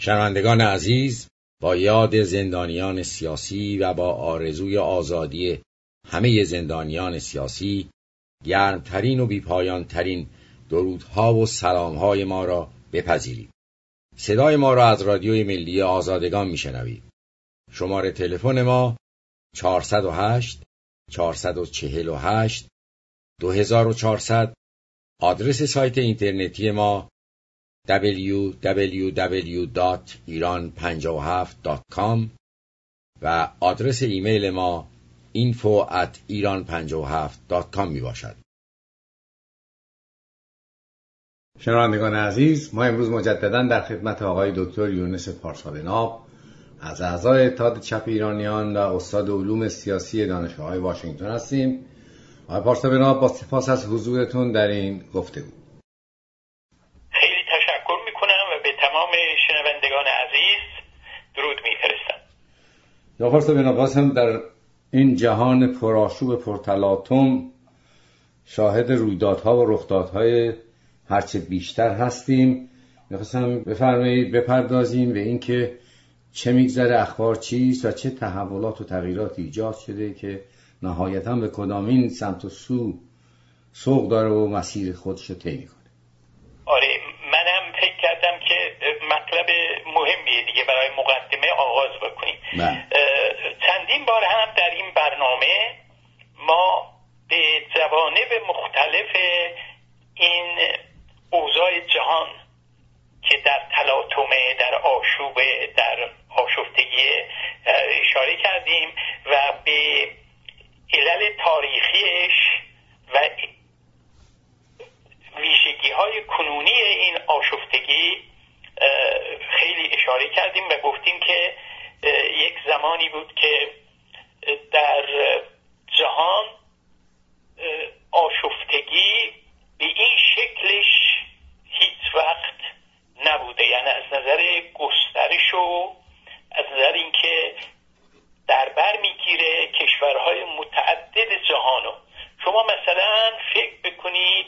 شنوندگان عزیز، با یاد زندانیان سیاسی و با آرزوی آزادی همه زندانیان سیاسی، گرمترین و بیپایانترین درودها و سلامهای ما را بپذیرید. صدای ما را از رادیوی ملی آزادگان میشنوید. شماره تلفن ما 408 448 2400. آدرس سایت اینترنتی ما www.iran57.com و آدرس ایمیل ما info@iran57.com می باشد. شنوندگان عزیز، ما امروز مجددا در خدمت آقای دکتر یونس پارسابناب از اعضای اتحاد چپ ایرانیان و استاد علوم سیاسی دانشگاه واشنگتن هستیم. آقای پارسابناب، با سپاس از حضورتون در این گفتگو. تمام شنوندگان عزیز درود می‌فرستم. پارسابناب، هم در این جهان پرآشوب پرتلاطم شاهد رویدادها و رخدادهای هرچه بیشتر هستیم. می‌خواستم بفرمایید بپردازیم به این که چه میگذره، اخبار چیست و چه تحولات و تغییراتی ایجاد شده که نهایتاً به کدامین سمت و سو سوق داره و مسیر خودش رو طی می‌کنه. آره، منم فکر کردم که مطلب مهمیه دیگه برای مقدمه آغاز بکنیم. چندین بار هم در این برنامه ما به جوانب مختلف این اوضاع جهان که در تلاطم، در آشوب، در آشفتگی اشاره کردیم و به علل تاریخیش و ویژگی‌های کنونی این آشفتگی خیلی اشاره کردیم و گفتیم که یک زمانی بود که در جهان آشفتگی به این شکلش هیچ وقت نبوده، یعنی از نظر گسترش و از نظر اینکه در بر میگیره کشورهای متعدد جهانو. شما مثلا فکر بکنید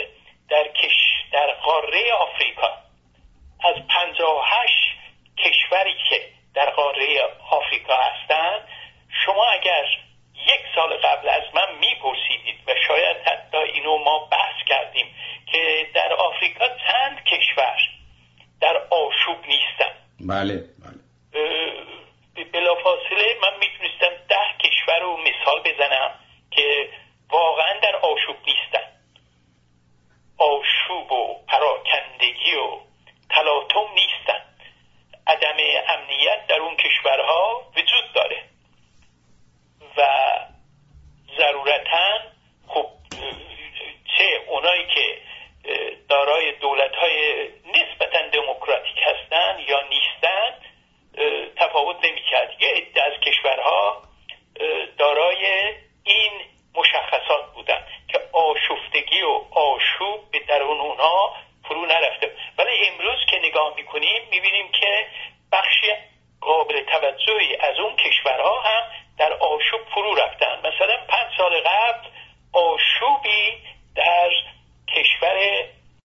در قاره آفریقا از 58 کشوری که در قاره آفریقا هستند، شما اگر یک سال قبل از من میپرسیدید و شاید حتی اینو ما بحث کردیم که در آفریقا چند کشور در آشوب نیستن، بله بلافاصله من میتونستم 10 کشور رو مثال بزنم که واقعا در آشوب نیستن. آشوب و پراکندگی و تلاطم نیستن. عدم امنیت در اون کشورها وجود داره و ضرورتاً خب چه اونایی که دارای دولت‌های نسبتاً دموکراتیک هستن یا نیستن تفاوت نمی‌کرد. یه عده از کشورها دارای این مشخصات بودن که آشفتگی و آشوب به درون اونها فرو نرفته، ولی امروز که نگاه میکنیم میبینیم که بخش قابل توجهی از اون کشورها هم در آشوب فرو رفتن. مثلا 5 سال قبل آشوبی در کشور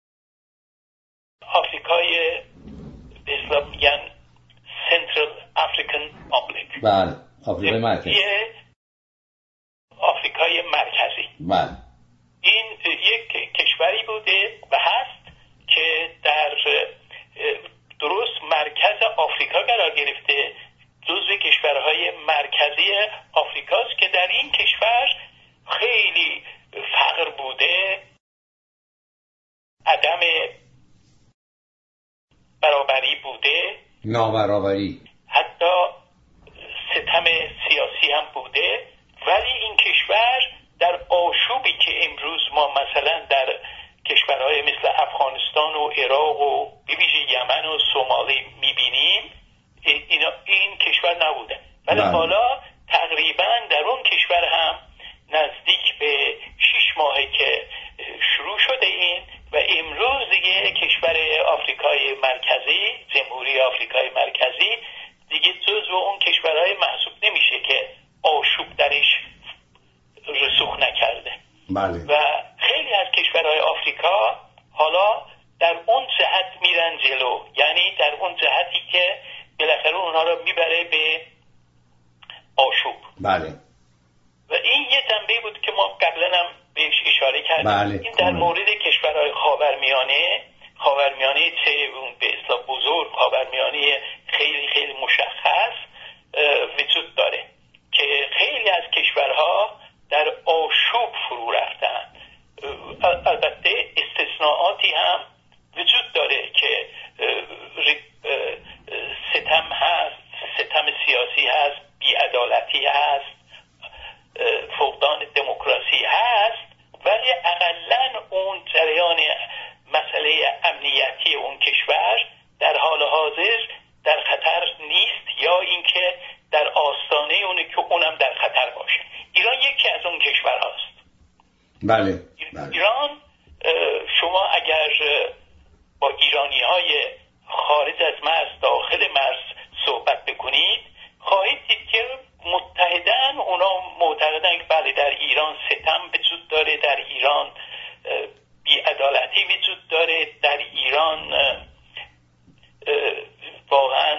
آفریقای به اصطلاح میگن سنترال افریکن پابلیک، بله، آفریقای مرکزی، آفریقای مرکزی، بله، این یک کشوری بوده و هست که در درست مرکز آفریقا قرار گرفته، جزو کشورهای مرکزی آفریقاست که در این کشور خیلی فقر بوده، عدم برابری بوده، نابرابری، حتی ستم سیاسی هم بوده، ولی این کشور در آشوبی که امروز ما مثلا در کشورهای مثل افغانستان و عراق و به ویژه یمن و سومالی میبینیم این کشور نبوده، ولی حالا تقریبا در اون کشور هم نزدیک به 6 ماهه که شروع شده این و امروز دیگه کشور آفریقای مرکزی، جمهوری آفریقای مرکزی دیگه جزو اون کشورهای محسوب نمیشه که آشوب درش رسوخ نکرده. بله. و خیلی از کشورهای آفریقا حالا در اون جهت میرن جلو، یعنی در اون جهتی که بله. و این یه جنبه بود که ما قبلا هم بهش اشاره کردیم. بله. این در مورد کشورهای خاورمیانه چه به اصطلاح بزرگ، خاورمیانه خیلی خیلی مشخص وجود داره که خیلی از کشورها در آشوب فرو رفتن. البته استثناءاتی هم وجود داره که ستم هست، ستم سیاسی هست، بی‌عدالتی هست، فقدان دموکراسی هست، ولی اقلن اون جریان مسئله امنیتی اون کشور در حال حاضر در خطر نیست، یا اینکه در آستانه اونه که اونم در خطر باشه. ایران یکی از اون کشور هاست. بله. ایران، شما اگر با ایرانی های خارج از مرز داخل مرز صحبت بکنید خواهید دید که متحدن اونا معتقدن که بله در ایران ستم وجود داره، در ایران بی‌عدالتی وجود داره، در ایران واقعا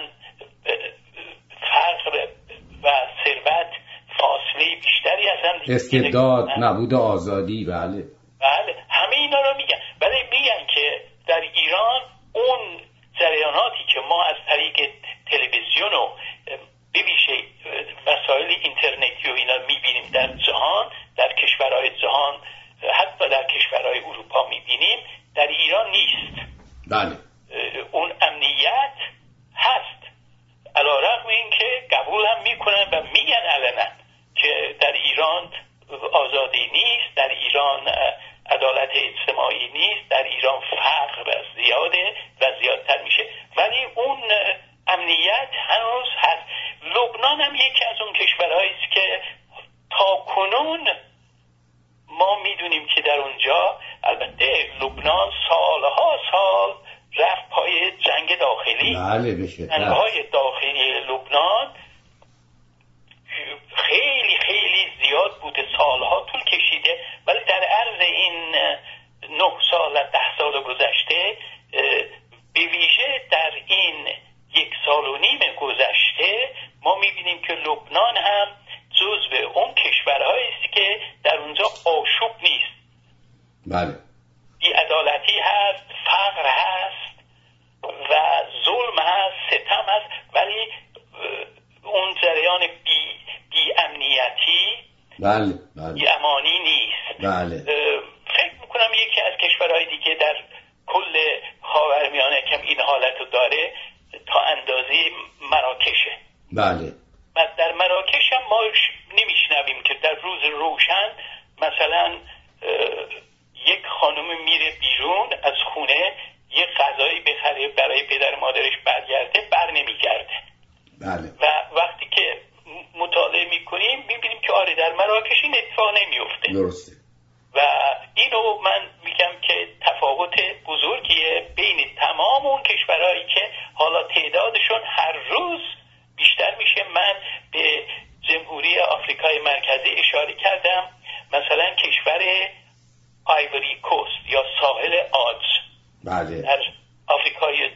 فقر و ثروت فاصله بیشتری هستن، استبداد، نبود آزادی. بله همه اینا رو میگن، ولی میگن که در ایران اون جریاناتی که ما از طریق تلویزیون و به ویژه وسایل اینترنتی و اینا میبینیم در جهان، در کشورهای جهان، حتی در کشورهای اروپا میبینیم، در ایران نیست. بله. اون امنیت هست، علیرغم این که قبول هم میکنن و میگن علنا که در ایران آزادی نیست، در ایران عدالت اجتماعی نیست، در ایران فقر زیاده و زیادتر میشه، ولی اون امنیت هنوز هست. لبنان هم یکی از اون کشورهایی است که تا کنون ما میدونیم که در اونجا، البته لبنان سالها سال رفت پای جنگ داخلی. بله بشه. جنگ‌های داخلی لبنان خیلی خیلی زیاد بوده، سالها طول کشیده، ولی در عرض این 9 سال 10 سال گذشته، به ویژه در این 1.5 سال گذشته، ما میبینیم که لبنان هم جزو اون کشورهایی است که در اونجا آشوب نیست. بله. بی‌عدالتی هست، فقر هست و ظلم هست، ستم هست، ولی اون جریان بی امنیتی، بله. بی امانی نیست. بله. فکر میکنم یکی از کشورهای دیگه در کل خاورمیانه که این حالت رو داره تا اندازه مراکشه. بله. و در مراکش هم ما نمیشنویم که در روز روشن مثلا یک خانم میره بیرون از خونه یه غذایی بخره برای پدر مادرش برگرده، بر نمیگرده. بله. و وقتی که مطالعه میکنیم میبینیم که آره در مراکش این اتفاق نمیفته. درسته. و اینو من میگم که تفاوت بزرگیه بین تمام اون کشورهایی که حالا تعدادشون هر روز بیشتر میشه. من به جمهوری آفریقای مرکزی اشاره کردم، مثلا کشور آیوری کوست یا ساحل آج. بله. در آفریقای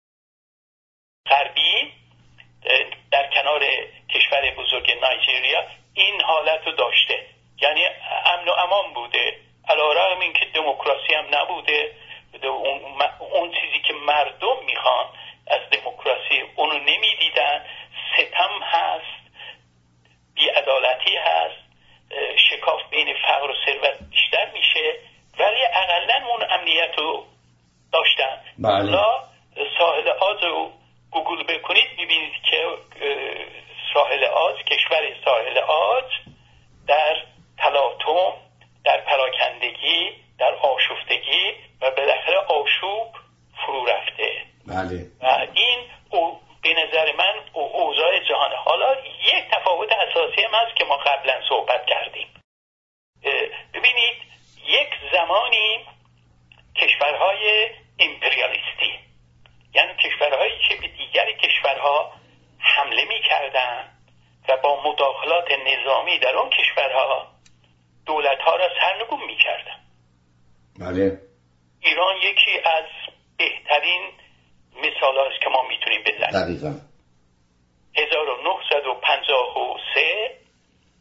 غربی در کنار کشور بزرگ نایجریا این حالت رو داشته، یعنی امن و امان بوده، علیرغم اینکه دموکراسی هم نبوده. اون چیزی که مردم میخوان از دموکراسی اونو نمیدیدن. ستم هست، بی‌عدالتی هست، شکاف بین فقر و ثروت بیشتر میشه، ولی اقلن اون امنیت رو داشتن. بله. ساحل آج رو گوگل بکنید میبینید که ساحل آج، کشور ساحل آج در تلاطم، در پراکندگی، در آشفتگی و بالاخره آشوب فرو رفته. بله. و این به نظر من اوضاع جهان. حالا یک تفاوت اساسی هم هست که ما قبلا صحبت کردیم. ببینید یک زمانی کشورهای امپریالیستی، یعنی کشورهایی که به دیگر کشورها حمله می‌کردند و با مداخلات نظامی در اون کشورها دولت‌ها را سرنگون می‌کردند. بله. ایران یکی از بهترین مثال‌هاست که ما میتونیم بزنیم. دقیقاً. 1953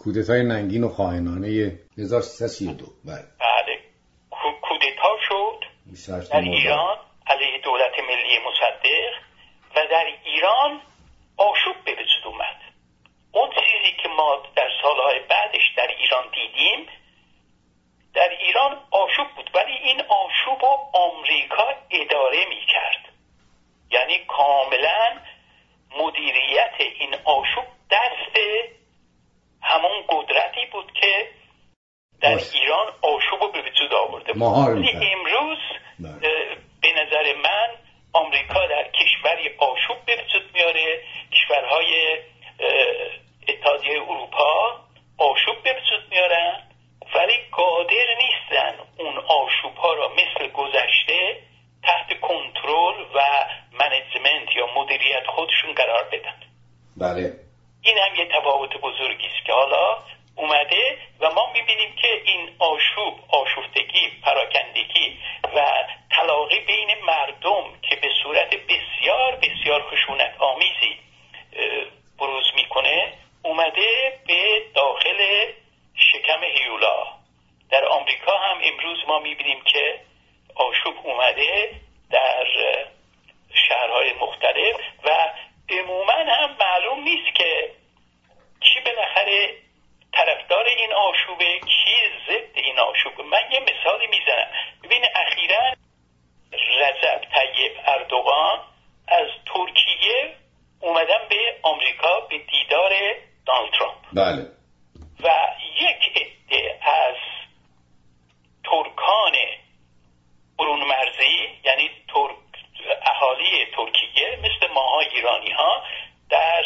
کودتای ننگین و خائنانه 1332. بله کودتا شد در ایران علیه دولت ملی مصدق و در ایران آشوب به وجود اومد. اون چیزی که ما در سالهای بعدش در ایران دیدیم در ایران آشوب بود، ولی این آشوب رو آمریکا اداره می کرد. یعنی کاملا مدیریت این آشوب دست همون قدرتی بود که در ایران آشوب رو به وجود آورده بود. ولی امروز به نظر من آمریکا در کشوری آشوب به وجود میاره، کشورهای اتحادیه اروپا آشوب به وجود میارن، ولی قادر نیستن اون آشوب ها را مثل گذشته تحت کنترل و منیجمنت یا مدیریت خودشون قرار بدن. بله. این هم یه تفاوت بزرگی است که حالا اومده و ما میبینیم که این آشوفتگی، پراکندگی و تلاقی بین مردم که به صورت بسیار بسیار خشونت آمیزی بروز میکنه اومده به داخل شکم هیولا. در آمریکا هم امروز ما میبینیم که آشوب اومده در شهرهای مختلف و عموما هم معلوم نیست که کی بالاخره طرفدار این آشوبه، کی ضد این آشوبه. من یه مثالی میزنم. ببین اخیراً رجب طیب اردوغان از ترکیه اومدن به آمریکا به دیدار دونالد ترامپ. بله. و یک عده از ترکان برون مرزی، یعنی اهالی ترکیه مثل ماها ایرانی ها در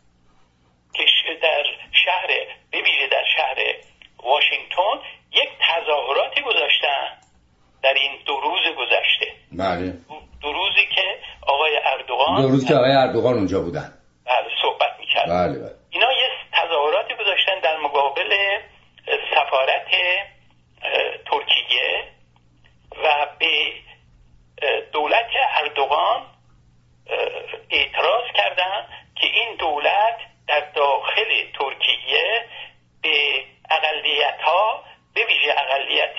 شهر به ویژه در شهر واشنگتن یک تظاهراتی گذاشتن در این 2 روز گذشته. بله. 2 روزی که آقای اردوغان 2 روز که آقای اردوغان اونجا بودن. بله صحبت می‌کردن. بله بله. اینا یه تظاهراتی گذاشتن در مقابل سفارت ترکیه و به دولت اردوغان اعتراض کردن که این دولت در داخل ترکیه به اقلیت‌ها به ویژه اقلیت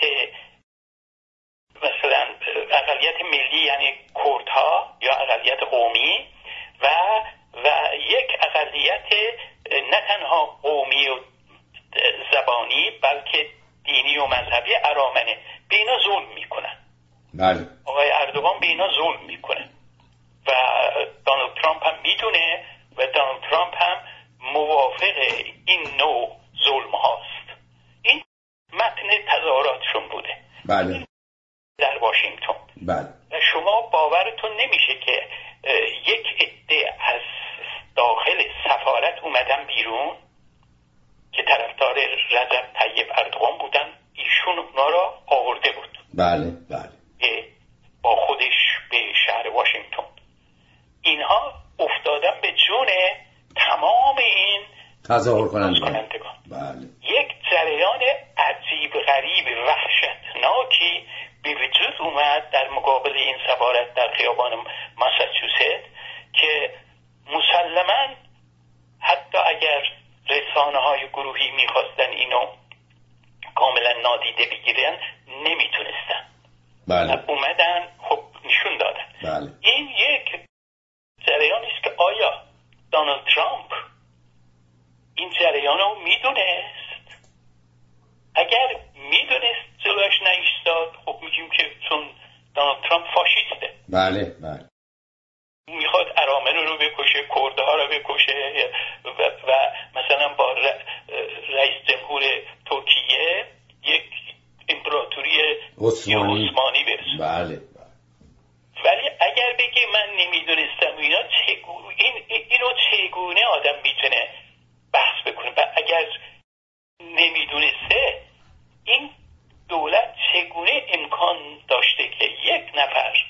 مثلا اقلیت ملی یعنی کردها یا اقلیت قومی و یک اقلیت نه تنها قومی و زبانی بلکه دینی و مذهبی ارامنه به اینا ظلم میکنن. بله. آقای اردوغان به اینا ظلم میکنه و دونالد ترامپ هم میدونه و دونالد ترامپ هم موافق این نوع ظلم هاست. این متن تظاهراتشون بوده. بله. در واشنگتن. بله. و شما باورتون نمیشه که یک عده از داخل سفارت اومدن بیرون که طرفدار رجب طیب اردوغان بودن، ایشون اونا را آورده بود. بله بله. با خودش به شهر واشنگتن. اینها افتادن به جون تمام این تظاهر کنندگان. بله. یک جریان عجیب غریب وحشتناکی به وجود اومد در مقابل این سفارت در خیابان ماساچوست که مسلماً حتی اگر رسانه‌های گروهی می‌خواستن اینو کاملا نادیده بگیرن نمیتونستن. بله. اومدن خب نشون دادن. بله. این یک جریانی است که آیا دونالد ترامپ این جریان رو میدونست؟ اگر میدونست جلوش نایستاد خب میگیم که چون دونالد ترامپ فاشیسته. بله بله. میخواد ارامن رو بکشه، کردها رو بکشه و مثلا با رئیس جمهور ترکیه یک امپراتوری عثمانی برسه. بله. ولی اگر بگی من نمیدونستم اینو چگونه آدم میتونه بحث بکنه؟ و اگر نمیدونسته این دولت چگونه امکان داشته که یک نفر